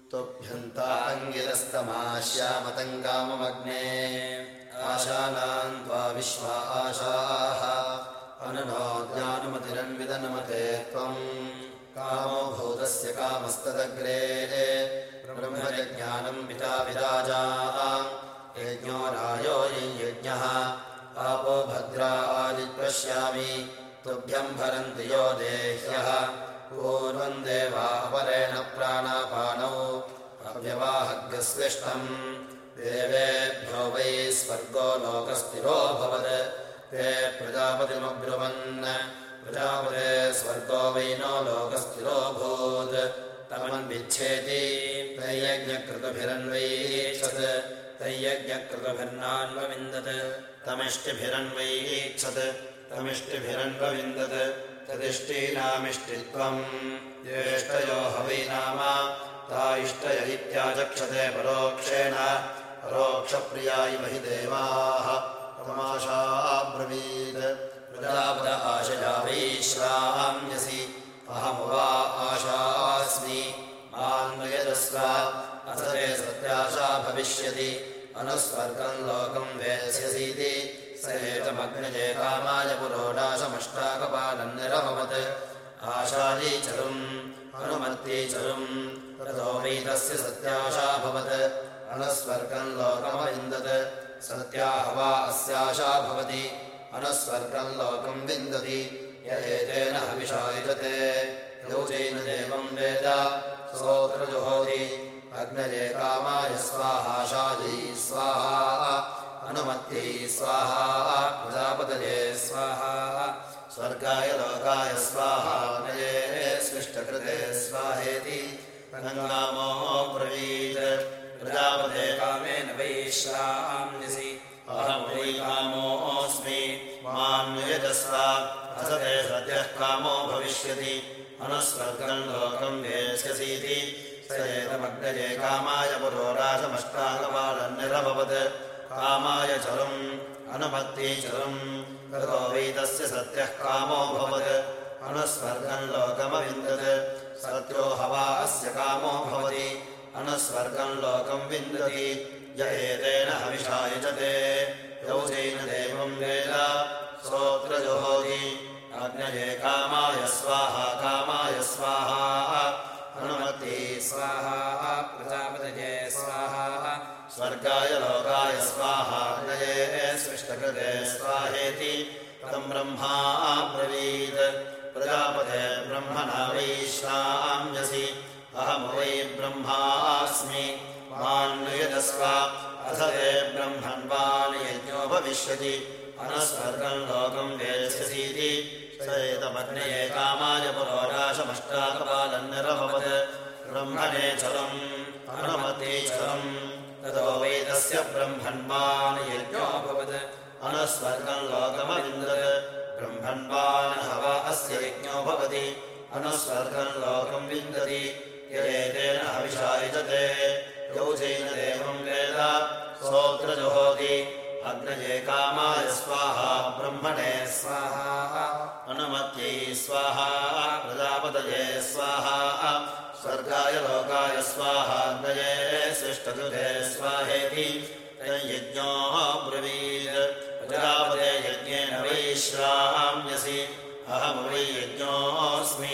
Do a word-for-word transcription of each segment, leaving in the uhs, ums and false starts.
तुभ्यन्ताङ्गिरस्तमाश्यामतङ्गाममग्ने आशानान् त्वा विश्वा आशाः अनुनो ज्ञानमतिरन्विदनमते त्वम् कामो भूतस्य कामस्तदग्रे ब्रह्मज्ञानम् पिता विराजा यज्ञो रायो यज्ञः आपो भद्रा आदिपश्यामि तुभ्यम् भरन्ति यो देह्यः पूर्वम् देवापरेण प्राणापानौ अव्यवाहग्रस्विष्टम् देवेभ्यो वै स्वर्गो लोकस्थिरोऽभवत् ते प्रजापतिमब्रुवन् प्रजापते स्वर्गो वै नो लोकस्थिरोऽभूत् तमन्विच्छेति तैयज्ञकृतभिरन्वैक्षत् तैयज्ञकृतभिर्नान्वविन्दत् तमिष्टिभिरन्वैक्षत् तमिष्टिभिरन्वविन्दत् तदिष्टीनामिष्टित्वम् ज्येष्ठयो ह वै नाम ता इष्टय इत्याचक्षते परोक्षेण परोक्षप्रिया इव हि देवाः तमाशाब्रवीत् प्रजापत आशया वैश्वाम्यसि अहमुवा आशास्मि मान्वयजस्व अथ ते सत्याशा भविष्यति अनुस्वर्गम् लोकम् वेत्स्यसीति स एतमग्नजे कामाय पुरोडाशमष्टाकपालम् निरभवत् आशादीचरुम् अनुमत्तीचरुम् ततो वैतस्य सत्याशाभवत् अनुस्वर्गम् लोकमविन्दत् सत्याह वा अस्याशा भवति अनुस्वर्गम् लोकम् विन्दति य एतेन हविषा युजते यौचैन देवम् वेद सोऽत्रजुहोति अग्नये कामाय स्वाहाशायै स्वाहा अनुमत्यै स्वाहा प्रजापतये स्वाहा स्वर्गाय लोकाय स्वाहा नये स्विष्टकृते स्वाहेति तन्नामो ब्रवीत् प्रजापते कामेन वैश्वाम्यसि अहं वै कामोऽस्मि मान्यजस्व अथ ते सद्यः कामो भविष्यति अनुस्वर्गम् लोकम् वेत्स्यसीति स एतमग्नये कामाय पुरोडाशमष्टाकपालम् निरभवत् कामाय चरुम् अनुमत्तीचरुम् ततो वैतस्य सत्यः कामो भवत् अनुस्वर्गम् लोकमविन्दत् सत्यो हवा अस्य कामो भवति अनुस्वर्गम् लोकम् विन्दति य एतेन हविषा युजते यौचैन देवम् वेद सोऽत्रजुहोति अग्नये कामाय स्वाहा कामाय स्वाहा अनुमत्यै स्वाहा प्रजापतये स्वाहा स्वर्गाय लोकाय स्वाहा नये स्विष्टकृते स्वाहेति तम् ब्रह्मा ब्रवीत् प्रजापते ब्रह्मणा वैश्वाम्यसि अहं वै ब्रह्मास्मि मान्यजस्व अथ ते ब्रह्मण्वान् यज्ञो भविष्यति अनुस्वर्गम् लोकम् वेत्स्यसीति स एतमग्नये कामाय पुरोडाशमष्टाकपालम् निरभवत् ब्रह्मणे चरुम् अनुमत्तीचरुम् ततो वैतस्य ब्रह्मण्वान् यज्ञोऽभवत् अनुस्वर्गम् लोकमविन्दत् ब्रह्मण्वान् हवा अस्य यज्ञो भवति अनुस्वर्गम् लोकम् विन्दति य एतेन हविषा युजते यौचैन देवम् वेद सोऽत्रजुहोति अग्नये कामाय स्वाहा ब्रह्मणे स्वाहा अनुमत्यै स्वाहा प्रजापतये स्वाहा स्वर्गाय लोकाय स्वाहा नये स्विष्टकृते स्वाहेति यज्ञो ब्रवीत् प्रजापते यज्ञेन वैश्वाम्यसि अहं वै यज्ञोऽस्मि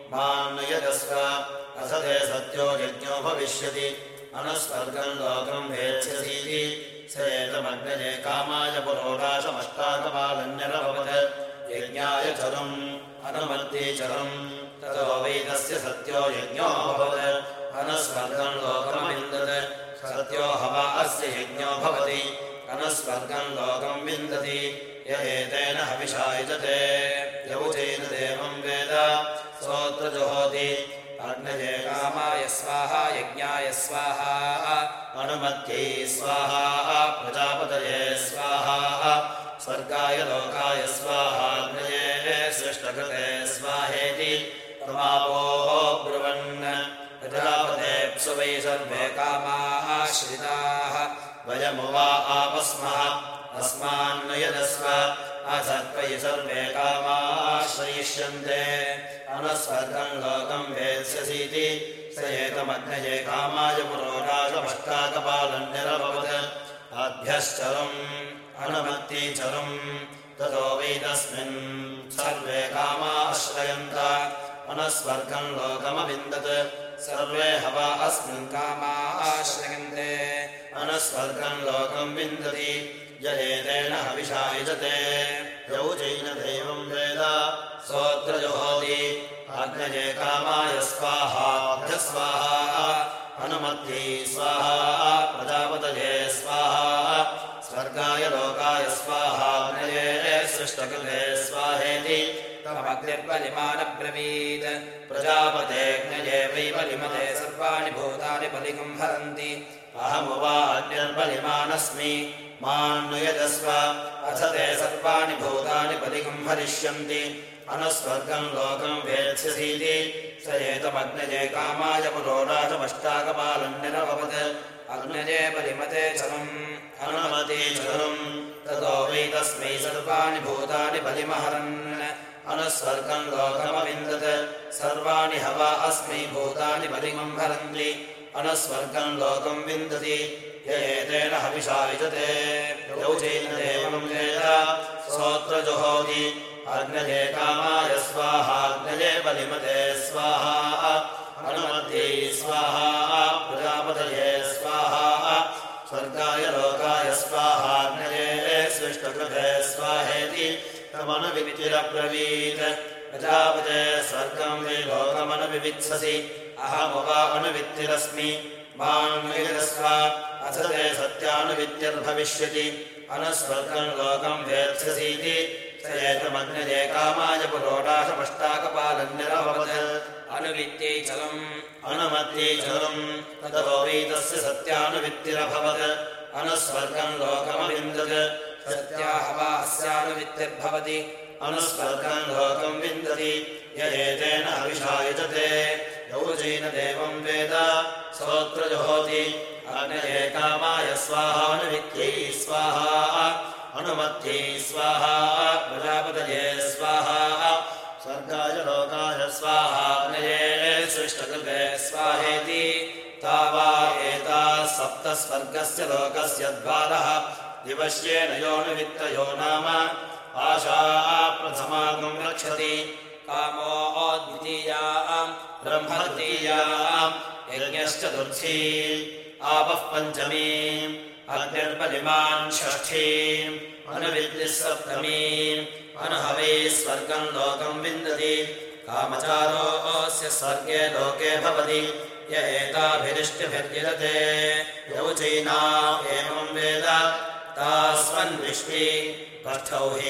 मान्यजस्व अथ ते सत्यो यज्ञो भविष्यति अनुस्वर्गम् लोकम् वेत्स्यसीति स एतमग्नये कामाय पुरोडाशमष्टाकपालम् निरभवत् यज्ञाय चरुम् अनुमत्तीचरुम् ततो वैतस्य सत्यो यज्ञोऽभवत् अनुस्वर्गम् लोकमविन्दत् सत्यो हवा अस्य यज्ञो भवति अनुस्वर्गम् लोकम् विन्दति य एतेन हविषा युजते यौचैन देवम् वेद सोऽत्रजुहोति अग्नये कामाय स्वाहा यज्ञाय स्वाहा अनुमत्यै स्वाहा प्रजापतये स्वाहा स्वर्गाय लोकाय स्वाहा अग्नये स्विष्टकृते स्वाहेति तमापो ब्रुवन् प्रजापतेप्सु वै सर्वे कामाः श्रिताः वयमुवा आपस्मः अस्मान्नयदस्व अथ त्वयि सर्वे कामाः श्रयिष्यन्ते अनुस्वर्गम् लोकम् वेत्स्यसीति स एतमग्नये कामाय पुरोडाशमष्टाकपालन्यरभवत् अभ्यश्चरुम् अनुमत्तीचरुम् ततो वैतस्मिन् सर्वे कामाश्रयन्त अनुस्वर्गम् लोकमविन्दत् सर्वे हवा अस्मिन् कामाश्रयन्ते अनुस्वर्गम् लोकम् विन्दति य एतेन हविषा युजते यौ चैन दैवम् वेद सोऽत्र जुहोति अग्नये कामाय स्वाहाभ्यस्वाहा अनुमत्यै स्वाहा प्रजापतये स्वाहा स्वर्गाय लोकाय स्वाहाग्नये सृष्टकृते स्वाहेति तमग्निर्बलिमानब्रवीत् प्रजापतेऽग्नये वै बलिमते सर्वाणि भूतानि बलिकम् हरन्ति अहमुवाग्निर्बलिमानस्मि मान्नुयजस्व अथ ते सर्वाणि भूतानि बलिकम् हरिष्यन्ति अनुस्वर्गम् लोकम् वेत्स्यसीति स एतमग्नये कामाय पुरोडाशमष्टाकपालन्यरभवत् अग्नये बलिमते चलम् अनुमतीचरुम् ततो वै तस्मै सर्वाणि भूतानि बलिमहरन् अनुस्वर्गम् लोकमविन्दत् सर्वाणि हवा अस्मै भूतानि बलिमम् हरन्ति अनुस्वर्गम् लोकम् विन्दति य एतेन हविषा युजते यौ चैन देवम् वेद सोऽत्र जुहोति अग्नये कामाय स्वाहाग्नये बलिमते स्वाहा अनुमत्यै स्वाहा प्रजापतये स्वाहा स्वर्गाय लोकाय स्वाहाग्नये सृष्टकृते स्वाहेति तमनुविवितिरब्रवीत् प्रजापते स्वर्गम् वै लोकमनुविवित्ससि अहमुवा अनुवित्तिरस्मि मान्नुयजस्व अथ ते सत्यानुवित्तिर्भविष्यति अनुस्वर्गम् लोकम् वेत्स्यसीति स एतमग्नये कामाय पुरोडाशमष्टाकपालन्यरभवत् अनुवित्यै चलम् अनुमत्यै चलम् ततो वै तस्य सत्यानुवित्तिरभवत् अनुस्वर्गम् लोकमविन्दत् सत्या हवा अस्यानुवित्तिर्भवति अनुस्वर्गम् लोकम् विन्दति य एतेन हविषा युजते यौ चैन देवम् वेद सोऽत्र जुहोति अग्नये कामाय स्वाहानुवित्यै स्वाहा अनुमत्यै स्वाहा प्रजापतये स्वाहा स्वर्गाय लोकाय स्वाहाग्नये सृष्टकृते स्वाहेति तावा एताः सप्त स्वर्गस्य लोकस्य द्वारः दिवश्येन योऽनुवित्तयो नाम आशा प्रथमागम् रक्षति कामो द्वितीयाम् ब्रह्मद्वितीयाम् यज्ञश्चतुर्थी आपः पञ्चमीम् अग्निर्बलिमान् षष्ठीम् अनुविद्यः सप्तमीम् अनुहवै स्वर्गम् लोकम् विन्दति कामचारोऽस्य स्वर्गे लोके भवति य एताभिरिष्टिभिर्यजते यौ चैना एवम् वेद तास्वन्विष्टि पष्ठौ हि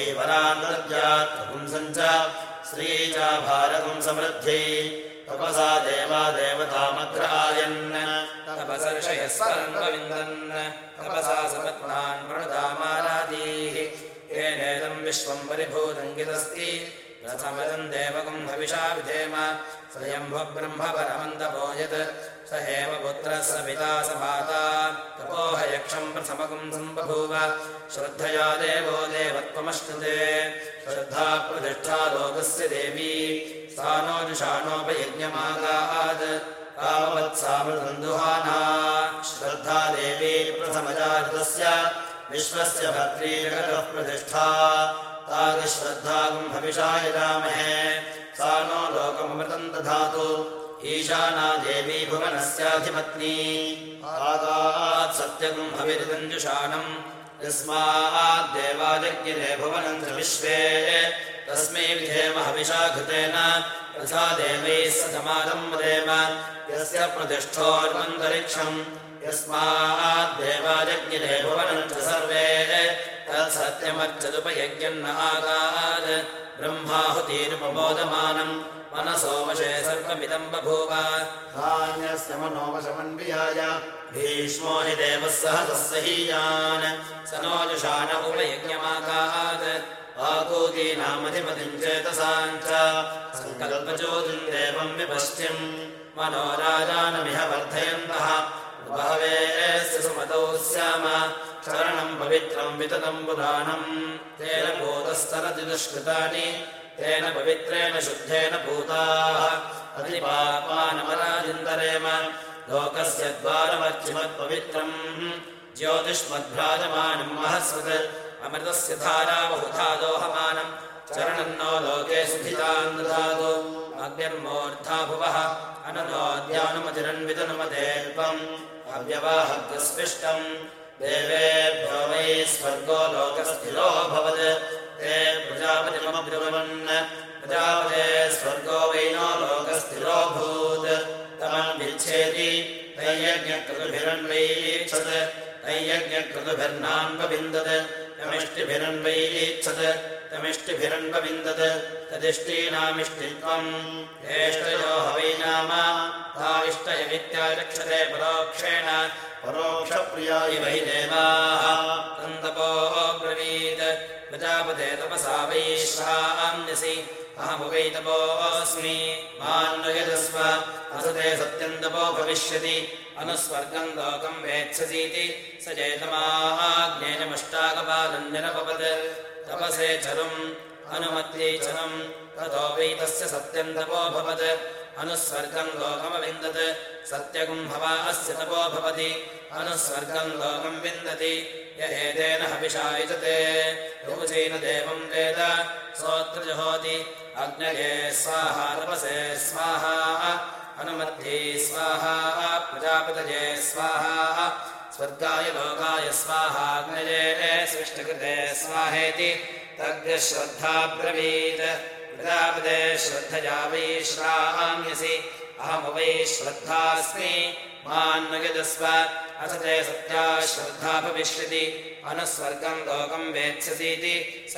वरान् पुंसम् च श्रीजा भारतम् समृद्ध्यै तपसा देवा देवतामग्रायन् तपसर्षयः स्वर्गविन्दन् तपसा समत्नान् प्रणुदामारादीः येनेदम् विश्वम् परिभूतम् गिदस्ति रथमदम् देवकम् हविषा विधेम स्वयम्भुब्रह्म परमन्तपो यत् स एव पुत्रः स पिता स माता तपोह यक्षम् प्रथमकम् सम्बभूव श्रद्धया देवो देवत्वमश्नुते श्रद्धा प्रतिष्ठा लोकस्य देवी सा नो जुषाणोपयज्ञमागात् कामवत्सामृतन्दुहाना श्रद्धा देवी प्रथमजातस्य विश्वस्य भर्त्री जगतः प्रतिष्ठा तागश्रद्धागम् हविषा यजामहे सा नो लोकमृतम् दधातु ईशाना देवी भुवनस्याधिपत्नी आगात् सत्यगम् हविरिदम् जुषाणम् यस्माद्देवाजज्ञिरे भुवनम् च विश्वे तस्मै विधेम हविषा घृतेन तथा देवैः सतमादम् वदेम यस्य प्रतिष्ठोर्मन्तरिक्षम् यस्माद्देवाजज्ञिरे भुवनम् च सर्वे तत्सत्यमर्चदुपयज्ञम् न आगात् ब्रह्माहुतिरुपमोदमानम् मनसोवशे सर्वमिदम् बभूव धान्यस्य मनोवशमन्वियाय भीष्मो हि देवः सहसः सहीयान् स नो जुषाण उपयज्ञमागात् आकूतीनामधिपतिम् चेतसाम् च सङ्कल्पचोदिम् देवम् विपश्चिम् मनोराजानमिह वर्धयन्तः बहवेस्य सुमतौ स्याम चरणम् पवित्रम् विततम् पुराणम् तेन भूतस्तरति दुष्कृतानि तेन पवित्रेण शुद्धेन पूताः अधिपापानमराजिन्दरेम लोकस्य द्वारमर्चिमत्पवित्रम् ज्योतिष्मद्भ्राजमानम् महस्वत् अमृतस्य धारा बहुधा दोहमानम् चरणम् नो लोके सुधितान् ददातु अग्निर्मूर्धा भुवः अननोद्यानुमतिरन्वितनुमतेऽल्पम् अव्यवाहग्रस्पृष्टम् देवेभ्यो वै स्वर्गो लोकस्थिरोऽभवत् ते प्रजापतिमब्रुवन् प्रजापते स्वर्गो वै नो लोकस्थिरोऽभूत् तमन्विच्छेति तैयज्ञक्रतुभिरन्वैक्षत् तैयज्ञक्रतुभिर्नान्वविन्दत् तमिष्टिभिरन्वैक्षत् तमिष्टिभिरन्वविन्दत् तदिष्टीनामिष्टित्वम् ज्येष्ठयो हवै नाम ताविष्टयमित्याचक्षते परोक्षेण परोक्षप्रिया इव हि देवाः तन्तपो ब्रवीत् प्रजापते तपसा वैश्वान्यसि अहमुवै तपोऽस्मि मान्वयजस्व असते सत्यम् तपो भविष्यति अनुस्वर्गम् लोकम् वेत्स्यसीति स चेतमाज्ञेनमष्टाकपालन्यनपवत् तपसे चरुम् अनुमत्यै चरुम् ततो वै तस्य सत्यम् तपोऽभवत् अनुस्वर्गम् लोकमविन्दत् सत्यगुम् हवा अस्य तपो भवति अनुस्वर्गम् लोकम् विन्दति य एतेन हविषा युजते योजेन देवम् वेद सोऽत्रजहोति अग्नये स्वाहा तपसे स्वाहा अनुमत्यै स्वाहा प्रजापतये स्वाहा स्वर्गाय लोकाय स्वाहा अग्नये सृष्टकृते स्वाहेति तज्ञश्रद्धा ब्रवीत् प्रजापते श्रद्धया वै श्राम्यसि अहमुवै श्रद्धास्मि मान्वयजस्व असते सत्या श्रद्धा भविष्यति अनुस्वर्गम् लोकम् वेत्स्यसीति स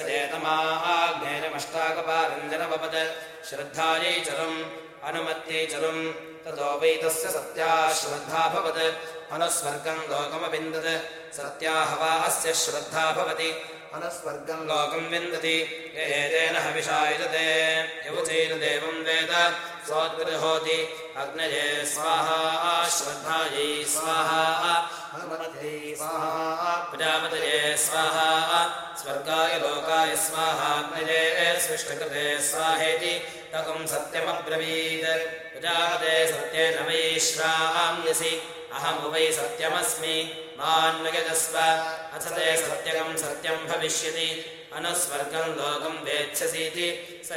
चेतमाज्ञेनमष्टाकपालञ्जनपवत् श्रद्धायै चरुम् अनुमत्यै चरुम् ततो वै तस्य सत्या श्रद्धा भवत् अनुस्वर्गम् लोकमविन्दत् सत्या हवा अस्य श्रद्धा भवति अनुस्वर्गम् लोकम् विन्दति य एतेन हविषा युजते यवचेन देवम् वेद सोऽत्रजहोति अग्नये स्वाहा श्रद्धायै स्वाहा अनुमत्यै स्वाहा प्रजापतये स्वाहा स्वर्गाय लोकाय स्वाहा अग्नये सृष्टकृते स्वाहेति तकम् सत्यमब्रवीत् प्रजापते सत्येन वै श्राम्यसि अहमुवै सत्यमस्मि मान्वयजस्व अथते सत्यकम् सत्यम् भविष्यति अनुस्वर्गम् लोकम् वेत्स्यसीति स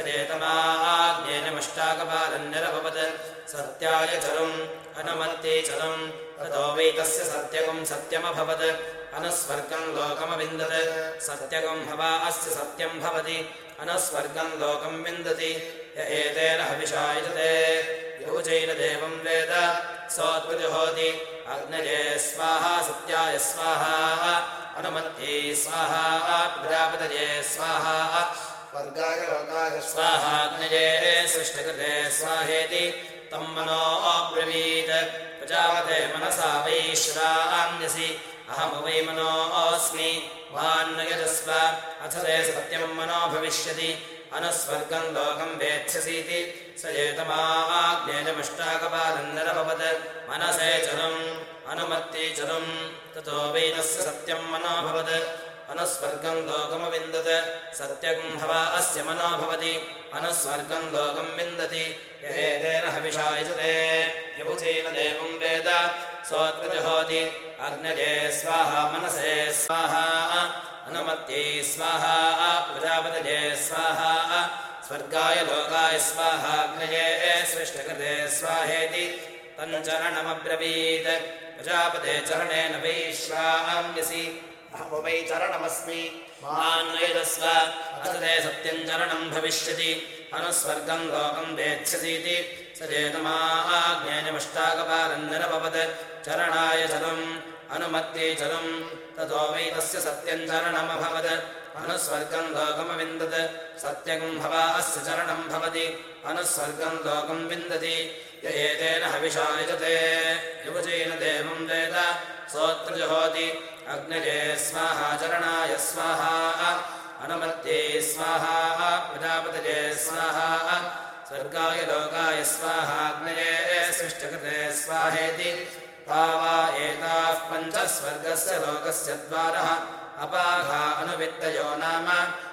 चेतमाज्ञेनमष्टाकपालन्यरभवत् सत्याय चरुम् अनुमत्यै चरुम् ततो वै तस्य सत्यकम् सत्यमभवत् अनुस्वर्गम् लोकमविन्दत् सत्यकम् हवा अस्य सत्यम् भवति अनुस्वर्गम् लोकम् विन्दति य एतेन हविषा युजते योजैन देवम् वेद सोऽत्रजहोति अग्नये स्वाहा सत्याय स्वाहा अनुमत्यै स्वाहा प्रजापतये स्वाहा स्वर्गाय लोकाय स्वाहा अग्नये सृष्टकृते स्वाहेति तम् मनो अब्रवीत् प्रजापते मनसा वै श्राम्यसि अहमुवै मनोऽस्मि मान्वयजस्व अथते सत्यम् मनो भविष्यति अनुस्वर्गम् लोकम् वेत्स्यसीति स चेतमाज्ञेनमष्टाकपालन्यरभवत् मनसे चरुम् अनुमत्यै चरुम् ततो वै तस्य सत्यम् मनो भवत् अनुस्वर्गम् लोकमविन्दत् सत्यगुम् हवा अस्य मनो भवति अनुस्वर्गम् लोकम् विन्दति य एतेन हविषा युजते यवचेन देवम् वेद सोऽत्रजहोति अग्नये स्वाहा मनसे स्वाहा अनुमत्यै स्वाहा प्रजापतये स्वाहा स्वर्गाय लोकाय स्वाहा अग्नये सृष्टकृते स्वाहेति तञ्चरणमब्रवीत् प्रजापते चरणेन वै श्राम्यसि अहमुवै चरणमस्मि मान्वयजस्व अथते सत्यम् चरणम् भविष्यति अनुस्वर्गम् लोकम् वेत्स्यसीति स चेतमाज्ञेनमष्टाकपालन्यरभवत् चरणाय चरुम् अनुमत्यै चरुम् ततो वै तस्य सत्यम् चरणमभवत् अनुस्वर्गम् लोकमविन्दत् सत्यगुम् हवा अस्य चरणम् भवति अनुस्वर्गम् लोकम् विन्दति य एतेन हविषा युजते युवचेन देवम् वेद सोऽत्रजहोति अग्नये स्वाहा चरणाय स्वाहा अनुमत्यै स्वाहा प्रजापतये स्वाहा स्वर्गाय लोकाय स्वाहा अग्नये सृष्टकृते स्वाहेति तावा एताः पञ्च स्वर्गस्य लोकस्य द्वारः अपाघा अनुवित्तयो नाम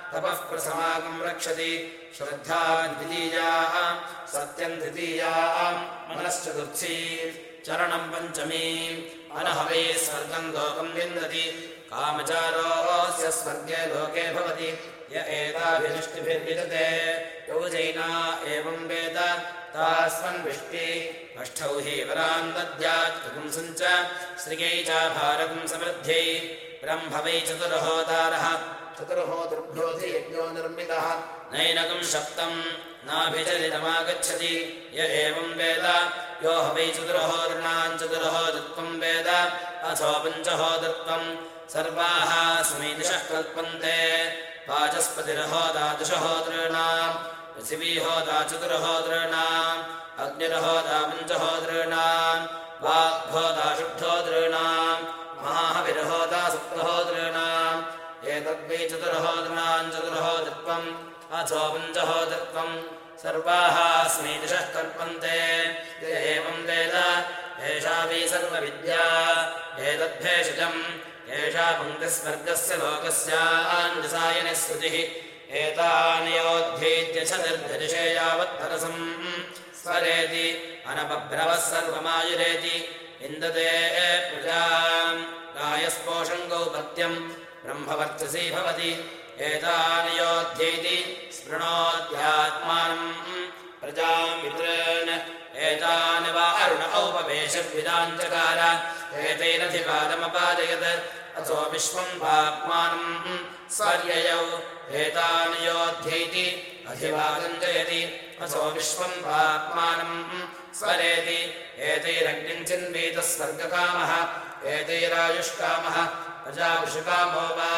तपः प्रसमागम् रक्षति श्रद्धा द्वितीया सत्यम् द्वितीया मनश्चतुर्थी चरणम् पञ्चमी अनहवै स्वर्गम् लोकम् विन्दति कामचारोऽस्य स्वर्गे लोके भवति य एताभिनिष्टिभिर्विजते यौजैना एवम् वेद तास्मन्विष्टि अष्टौ हि वरान् दद्यात् पुंसम् च श्रियै च भारकम् समृद्ध्यै ब्रह्म वै चतुर्होतारः चतुर्होतृभ्योऽधि यज्ञो निर्मितः नैनकम् सप्तम् नाभिचलितमागच्छति य एवम् वेद यो ह वै चतुर्होतॄणाम् चतुर्होतृत्वम् वेद अथो पञ्चहोतृत्वम् सर्वाः स्मैदिशः कल्पन्ते वाचस्पतिर्होता दशहोतॄणाम् पृथिवीहोता चतुर्होतॄणाम् अग्निर्होता पञ्चहोतॄणाम् वाग्होता षड्होतॄणाम् महाहविर्होता सप्तहोतॄणाम् एतद्वै चतुर्होतॄणाम् चतुर्होतृत्वम् अथो पञ्चहोतृत्वम् सर्वाः स्मैदिशः कल्पन्ते य एवम् वेद एषा वै सर्वविद्या एतद्भेषजम् एषा पङ्क्तिस्वर्गस्य लोकस्याञ्जसायनि श्रुतिः एतान्योऽध्येत्य च निर्धरिषे यावत्तरसम् स्वरेति अनपभ्रवः सर्वमायुरेति विन्दते प्रजाम् गायस्पोषम् गौपत्यम् ब्रह्मवर्चसी भवति एतान्योऽध्येति स्पृणोत्यात्मानम् प्रजाम् वितृन् एतानि वा अरुण औपवेशद्विदाञ्चकार एतैरधिपादमपादयत् अथो विश्वम् वाक्मानम् स्वर्ययौ एतानि योऽध्येति अधिवादम् जयति अथो विश्वम् वाक्मानम् स्वरेति एतैरग्निम् चिन्वीतः स्वर्गकामः एतैरायुष्कामः प्रजापुषकामो वा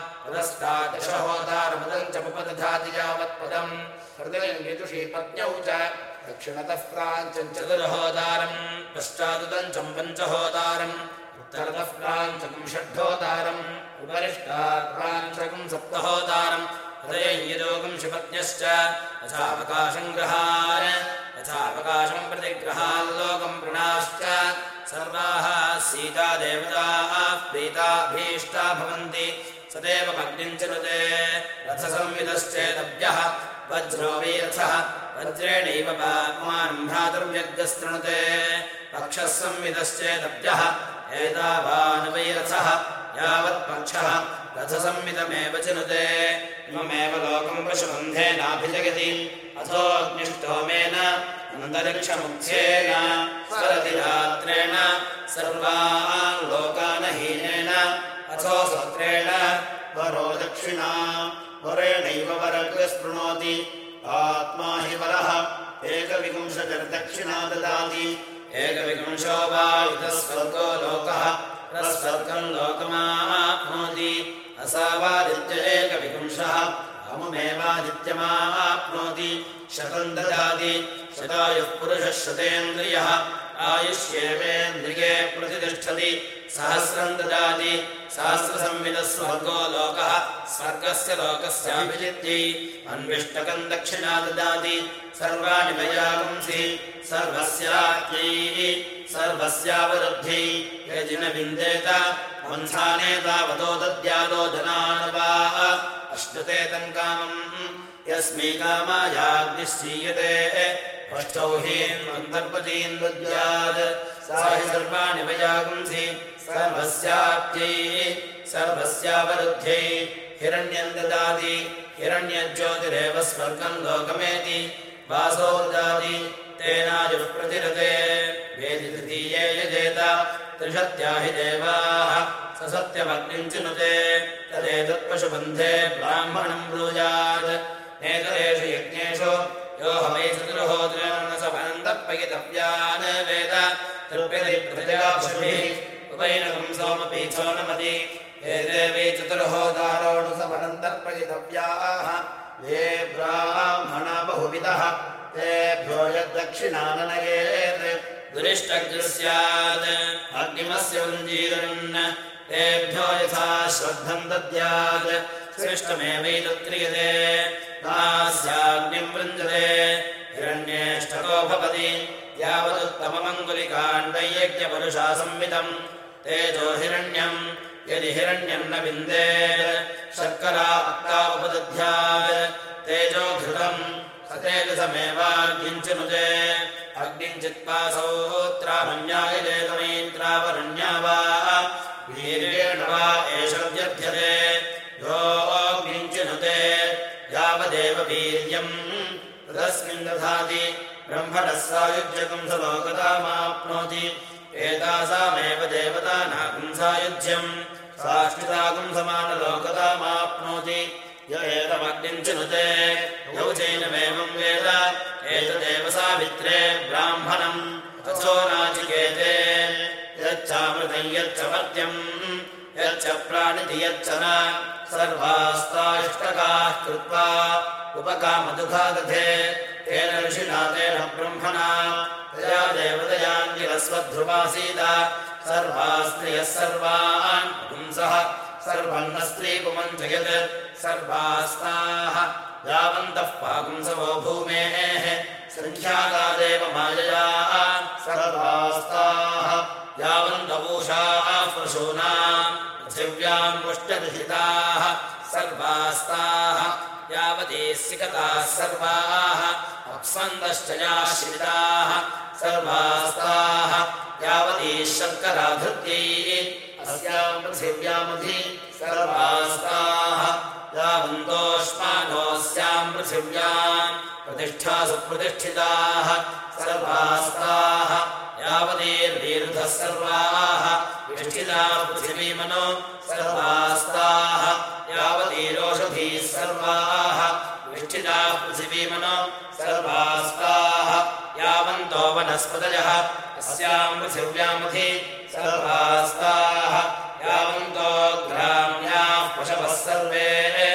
पुरस्तादशहोतारमुदम् च उपदधाति यावत्पदम् हृदयम् विदुषी पत्न्यौ च दक्षिणतः प्राञ्चम् चतुर्होतारम् पश्चादुदञ्चम् पञ्चहोतारम् उत्तरतः प्राञ्चकम् षड्होतारम् उपरिष्टात् प्राञ्चकम् सप्तहोतारम् हृदयम् यदोगम् शिपत्न्यश्च यथावकाशम् ग्रहान् यथावकाशम् प्रतिग्रहाल्लोकम् प्रणाश्च सर्वाः सीता देवताः प्रीताभीष्टा भवन्ति सदेव अग्निम् चिनुते रथसंविदश्चेदभ्यः वज्रो वैरथः वज्रेणैव पाप्मानम् भ्रातुर्यज्ञस्तृणुते पक्षः संविदश्चेदभ्यः एतावान् वैरथः यावत्पक्षः रथसंविदमेव चिनुते इममेव लोकम् पशुबन्धेनाभिजगति अथोऽग्निष्टोमेन अन्तरिक्षमुख्येन स्वरति रात्रेण सर्वान् लोकान् हीनेन अथो सत्रेण वरो दक्षिणा वरेणैव वरग्स्पृणोति आत्मा हि वरः एकविंशतिर्दक्षिणा ददाति एकविंशो वा इतः स्वर्गो लोकः स्वर्गम् लोकमाप्नोति असावादित्य एकविंशः अमुमेवादित्यमाप्नोति शतम् ददाति शतायुः पुरुषः शतेन्द्रियः आयुष्येवेन्द्रिये प्रतिष्ठति सहस्रम् ददाति सहस्रसंविदः स्वर्गो लोकः स्वर्गस्य लोकस्याभिजित्यै अन्विष्टकम् दक्षिणा ददाति सर्वाणि मयागुंसि सर्वस्यात्यै सर्वस्यावरुद्ध्यै यदि न विन्देत वंसाने तावतो दद्यादो धनानवाः अश्नुते तम् कामम् यस्मै कामायाग्निश्चीयते अष्टौ हीन्वन्तर्पतीन् दद्यात् सा हि सर्वाणि वयागुंसि सर्वस्याप्त्यै सर्वस्यावरुद्ध्यै हिरण्यम् ददाति हिरण्यज्योतिरेव स्वर्गम् लोकमेति वासो ददाति तेनायुः प्रतिरते वेदि तृतीये यजेत त्रिशत्या हि देवाः स सत्यमग्निम् चिनुते तदेतत्पशुबन्धे ब्राह्मणम् ब्रूयात् नेतरेषु यज्ञेषु यो ह वै चतुर्होतॄन् स वनन्तर्पयितव्यान् वेद तृप्यति प्रतिजापशुभिः उपैनकम् सोमपीठो नमति एते वै चतुर्होतारोणु स वनन्तर्पयितव्याः ये ब्राह्मणा बहुविधः तेभ्यो यद्दक्षिणाननयेत् दुरिष्टग्निः स्यात् अग्निमस्य वृञ्जीरन् तेभ्यो यथा श्रद्धम् दद्यात् श्रेष्ठमेवैतत्क्रियते नास्याग्निम् वृञ्जते हिरण्येष्टको भवति यावदुत्तममङ्गुलिकाण्डयज्ञपरुषा संवितम् तेजो हिरण्यम् यदि हिरण्यम् न विन्देत् शर्करा अक्का उपदध्यात् तेजो घृतम् सतेजसमेवाग्निञ्चिनुते अग्निञ्चित्वा सौत्रामन्यायजेतमैत्रावरण्या वा वीर्येण वा एष व्यध्यते योऽग्निञ्चिनुते यावदेव वीर्यम् तदस्मिन् दधाति ब्रह्मणः सायुज्यकम् स लोकतामाप्नोति एतासामेव देवतानागुम् सायुज्यम् साश्रितागुम् समानलोकतामाप्नोति य एतमग्निञ्चिनुते यौ चैनमेवम् वेद एतदेव सावित्रे ब्राह्मणम् तथो नाचिकेते यच्चामृतम् यच्च मर्त्यम् यच्च प्राणिति यच्च न सर्वास्ताष्टकाः कृत्वा उपकामदुघादधे तेन ऋषिणा तेन ब्रह्मणा तया देवतयाङ्गिरस्वध्रुवासीद सर्वास्त्रियः सर्वान् पुंसः सर्वम् न स्त्रीपुमम् जयत् सर्वास्ताः यावन्तः पाकुंसवो भूमेः सङ्ख्याकादेव मायया सर्वास्ताः यावन्तपूषाः पशूनाम् पृथिव्याम् पुष्टदुहिताः सर्वास्ताः यावतीः सिकताः सर्वाः अप्सन्दश्च याश्रिताः सर्वास्ताः यावतीः शर्कराधृत्यैः अस्याम् पृथिव्यामधि सर्वास्ताः यावन्तोष्मानोऽस्याम् पृथिव्याम् प्रतिष्ठासु प्रतिष्ठिताः सर्वास्ताः यावतीर्वीरुधः सर्वाः विष्ठिताः पृथिवीमनो सर्वास्ताः यावतीरोषधीः सर्वाः विष्ठिताः पृथिवीमनो सर्वास्ताः यावन्तो वनस्पतयः अस्याम् पृथिव्यामधि सर्वास्ताः यावन्तो ग्राम्याः पशवः सर्वे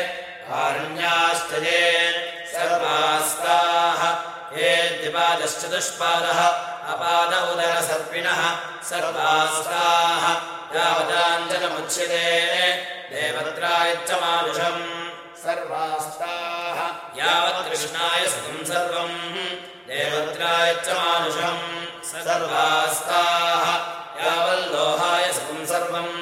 कारण्याश्च ये सर्वास्ताः ये द्विपादश्चतुष्पादः अपाद उदरसर्पिणः सर्वास्ताः यावदाञ्जनमुच्यते देवत्रायच्चमानुषम् सर्वास्ताः यावत् कृष्णाय सुखम् सर्वम् देवत्रायच्चमानुषम् सर्वास्ताः यावल्लोहाय सुखम् सर्वम्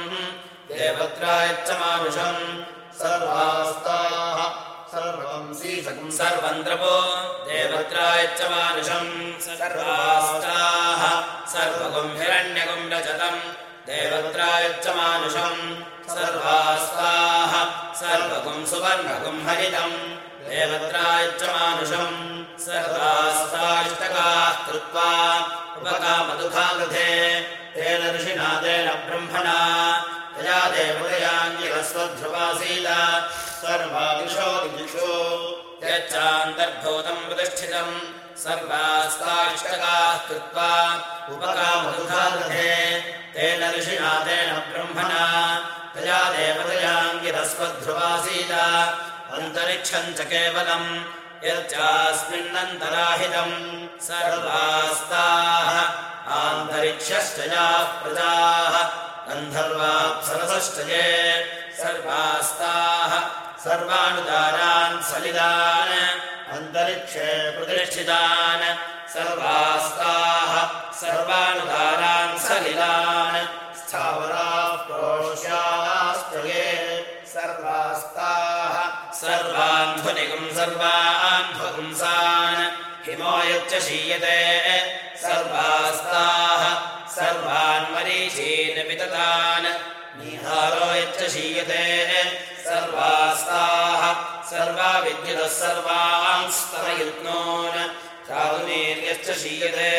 देवत्रायच्चमानुषम् सर्वास्ताः सर्वम् सीसकम् सर्वम् द्रवो देवत्रायच्चमानुषम् सर्वास्ताः सर्वगुम् हिरण्यगुम् रजतम् देवत्रायच्चमानुषम् सर्वास्ताः सर्वगुम् सुवर्णगुम् हरितम् देवत्रायच्चमानुषम् सर्वास्ताष्टकाः कृत्वा उपकामदुघादधे तेन ऋषिणा तेन ब्रह्मणा तया देवतयाङ्गिरस्वध्रुवासीद सर्वादिशो दिशो यच्चान्तर्भूतम् प्रतिष्ठितम् सर्वास्ताष्टकाः कृत्वा उपकामदुघादधे तेन ऋषिणा तेन ब्रह्मणा तया देवतयाङ्गिरस्वध्रुवासीद अन्तरिक्षम् च केवलम् यच्चास्मिन्नन्तराहितम् सर्वास्ताः आन्तरिक्षश्च याः प्रजाः गन्धर्वाप्सरसश्च ये सर्वास्ताः सर्वानुदानान् सलिलान् अन्तरिक्षे प्रतिष्ठितान् सर्वास्ताः सर्वानुदानान् सलिलान् स्थावराः प्रोष्याश्च ये सर्वास्ताः सर्वान्ध्वनिगुम् सर्वान्ध्वपुंसान् हिमो यच्च शीयते सर्वास्ताः सर्वान्मरीचीन् विततान् निहारो यच्च शीयते सर्वास्ताः सर्वा विद्युतः सर्वांस्तमयुग्नोन् चातुर्यश्च शीयते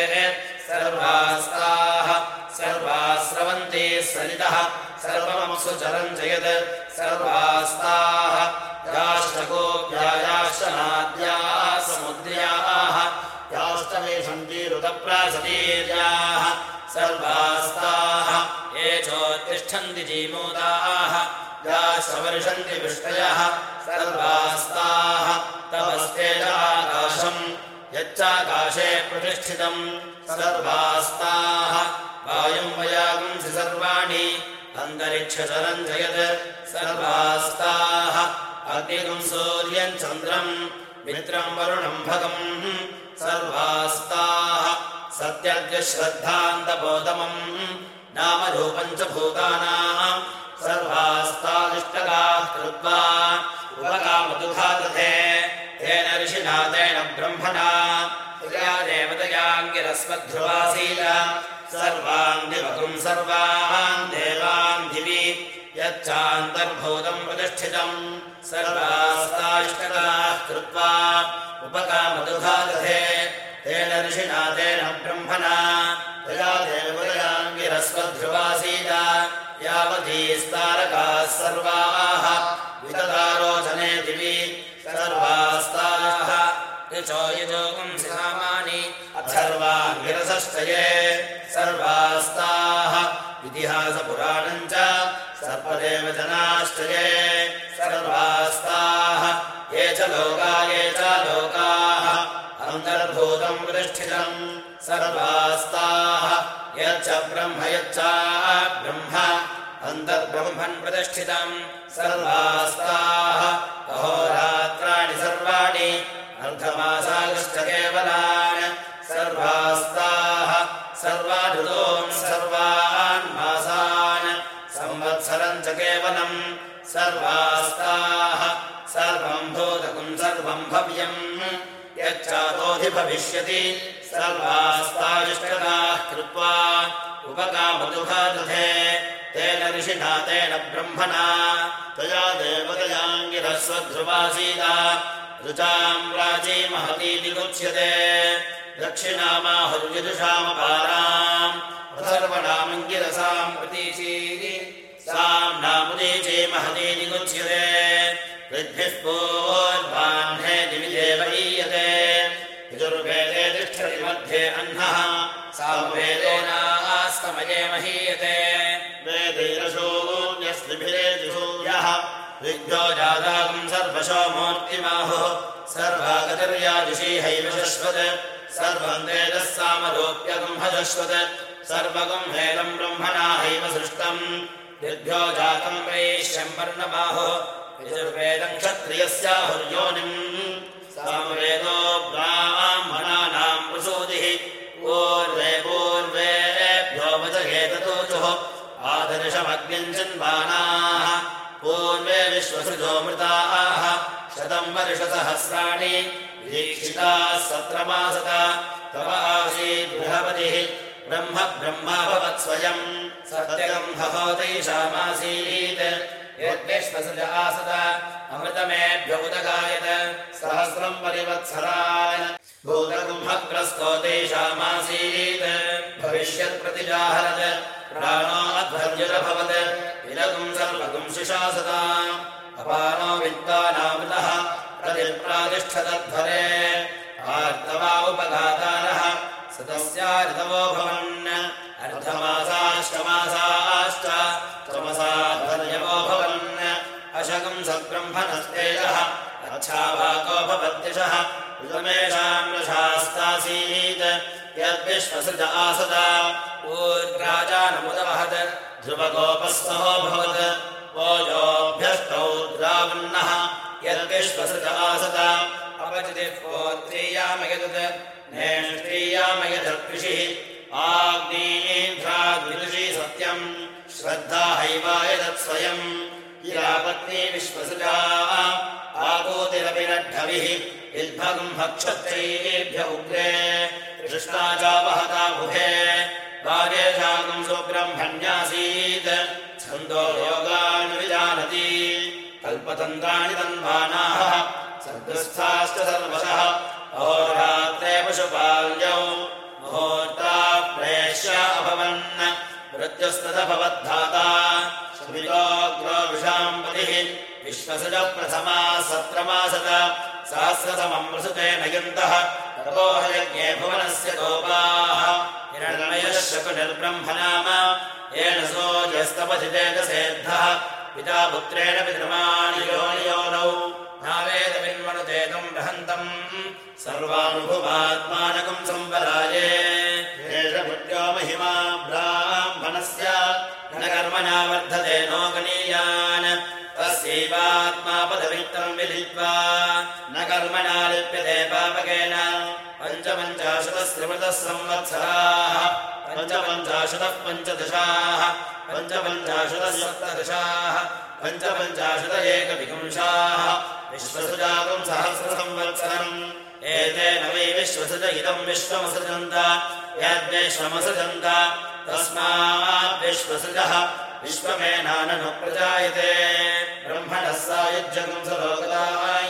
सर्वास्ताः सर्वास्रवन्ते सलितः सर्वमप्सु चरम् जयत् सर्वास्ताः याश्चकोऽप्यायाश्च नाद्याः समुद्र्याः याश्च वेषन्ति ऋतप्रासतीर्याः सर्वास्ताः ये चोत्तिष्ठन्ति जीमूताः याश्च वर्षन्ति वृष्टयः सर्वास्ताः तपस्तेज आकाशम् यच्चाकाशे प्रतिष्ठितम् सर्वास्ताः वायुम् वयागुंसि सर्वाणि अन्तरिक्षचरम् जयत् सर्वास्ताः अग्निगुम् सूर्यम् चन्द्रम् मित्रम् वरुणम् भगम् सर्वास्ताः सत्यग्रश्रद्धान्तबोधमम् नामरूपम् च भूतानाम् सर्व सर्वान् देवान् दिवि यच्चान्तर्भूतम् प्रतिष्ठितम् सर्वास्ताष्टकाः कृत्वा उपकामदुघादधे तेन ऋषिणा तेन ब्रह्मणा तया देवयाङ्गिरस्वध्रुवासीद यावतीस्तारकाः सर्वाः विततारोचने दिवि सर्वास्ताः यचो यजोगुंसि नामानि अथर्वाङ्गिरसश्चये सर्वास्ताः इतिहासपुराणम् च सर्वदेवजनाश्चये सर्वास्ताः ये च लोका ये च लोकाः अन्तर्भूतम् प्रतिष्ठितम् सर्वास्ताः यच्च ब्रह्म यच्च ब्रह्म अन्तर्ब्रह्मन् प्रतिष्ठितम् सर्वास्ताः अहोरात्राणि सर्वाणि अर्धमासागश्च केवलान् सर्वास्ताः सर्वान् सर्वान् मासान् संवत्सरम् च केवलम् सर्वास्ताः सर्वम् भूतकम् सर्वम् भव्यम् यच्चातोऽधिभविष्यति सर्वास्तायुष्टकाः कृत्वा उपकामदुघादधे तेन ऋषिणा तेन ब्रह्मणा तया देवतयाङ्गिरस्वध्रुवासीद ऋचाम् प्राची महतीति गुच्यते दक्षिणामाहुर्यजुषामपाराम् अथर्वणामङ्गिरसाम् प्रतीचीति साम् नामुदीची महतीति गुच्यते ऋद्भिः पूर्वाह्ने दिवि देव ईयते यजुर्वेदे तिष्ठति मध्ये अह्नः सामवेदेनास्तमये महीयते वेदैरशून्यस्त्रिभिरेतिसूर्यः विद्यो जाताकम् सर्वशो मूर्तिमाहुः सर्वागतिर्याजुषीहैव शश्वत् सर्वम् वेदः सामरोप्यगम् हशश्वत् सर्वगम् हेदम् ब्रह्मणा हैव सृष्टम् दिभ्यो जातम् वैश्यम् वर्णबाहुः यजुर्वेदम् क्षत्रियस्याहुर्योनिम् सामवेदो ब्राह्मणानाम् प्रसूतिः पूर्वे पूर्वेभ्यो वचहेततोजुः आदर्शमग्निम् चिन्वानाः पूर्वे विश्वसृजोमृताः शतम् वर्षसहस्राणि दीक्षिताः सत्रमासत तव आसीत् बृहपतिः ब्रह्म ब्रह्माभवत् स्वयम् सत्यगम् हहोतैषामासीत् यद्विश्वसृज आसत अमृतमेभ्य उदगायत सहस्रम् परिवत्सरान् भूतगुम्भग्रस्तो तेषामासीत् भविष्यत्प्रतिजाहरत् प्राणो अध्वर्युरभवत् विलगुम् सर्वगुम् शिशासता अपानो विद्वानामृतः प्रतिप्रातिष्ठतध्वरे आर्तवा उपघातारः सतस्यार्तवो भवन् अर्धमासाश्चमासाश्च तमसाध्वर्यवो भवन् अशगम् सद्ब्रह्मणस्तेजः अच्छाभागो भवद्दिशः ऋतमेषाम् रशास्तासीत् यद्विश्वसृज आसद ऊर्द्राजानमुदवहत् ध्रुवगोपस्थो भवत् ओजोभ्यष्टौ द्रावन्नः यद्विश्वसृज आसद अपचितिः पोत्रीयामयदत् नेष्ट्रीयामयदर्कृषिः आग्नीध्राद्विदुषी सत्यम् श्रद्धा हैवायदत् स्वयम् इरापत्नी विश्वसृजा आगोतिरपि नड्ढविः इद्भगम् भक्षत्रेभ्य उग्रे कृष्णा चावहता बुभे कार्यशाकम् सुब्रह्मण्यासीत् छन्दो योगान् विजानति कल्पतन्त्राणि तन्वानाः सर्गस्थाश्च सर्वशः अहोरात्रे पशुपाल्यौ मुहूर्ता प्रेष्य अभवन् मृत्युस्तदभवद्धाता श्रुमिलोग्रो विषाम्पतिः विश्वसृज प्रथमा सत्रमासत सहस्रतमम् प्रसुते नयन्तः तपोहयज्ञे भुवनस्य गोपाः हिरण्मयः शकुनिर्ब्रह्मनाम येन सोऽजस्तपथितेजसेद्धः पिता पुत्रेण पितृमाणि योनियोनौ नावेदविन्वनुतेतम् बृहन्तम् सर्वानुभुवात्मानकम् संवराये एष पुत्रो महिमा ब्राह्मणस्य न कर्मणा वर्धते नो गणीयान् तस्यैवात्मा पदवित्तम् विदित्वा न कर्मणा लिप्यते पापकेन पञ्चपञ्चाशतस्त्रिवृतः संवत्सराः पञ्चपञ्चाशतः पञ्चदशाः पञ्चपञ्चाशतः सप्तदशाः पञ्चपञ्चाशत एकविंशाः विश्वसृजाकम् सहस्रसंवत्सरम् एतेन वै विश्वसृज इदम् विश्वमसृजन्त यद्विश्वमसृजन्त तस्मात् विश्वसृजः विश्वमेनाननु प्रजायते ब्रह्मणः सायुज्यगुं सलोकदाय